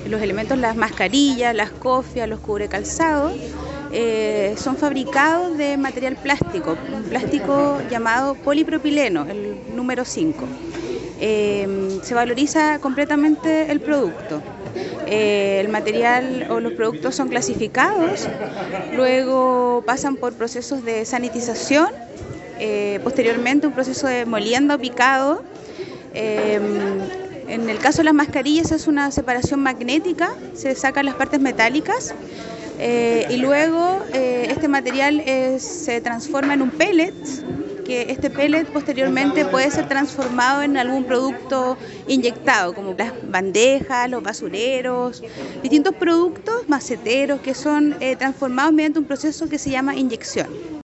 los elementos, las mascarillas, las cofias, los cubrecalzados, son fabricados de material plástico, un plástico llamado polipropileno, el número 5. Se valoriza completamente el producto. El material o los productos son clasificados, luego pasan por procesos de sanitización, posteriormente un proceso de molienda o picado. En el caso de las mascarillas es una separación magnética, se sacan las partes metálicas y luego este material se transforma en un pellet, que este pellet posteriormente puede ser transformado en algún producto inyectado, como las bandejas, los basureros, distintos productos maceteros que son transformados mediante un proceso que se llama inyección.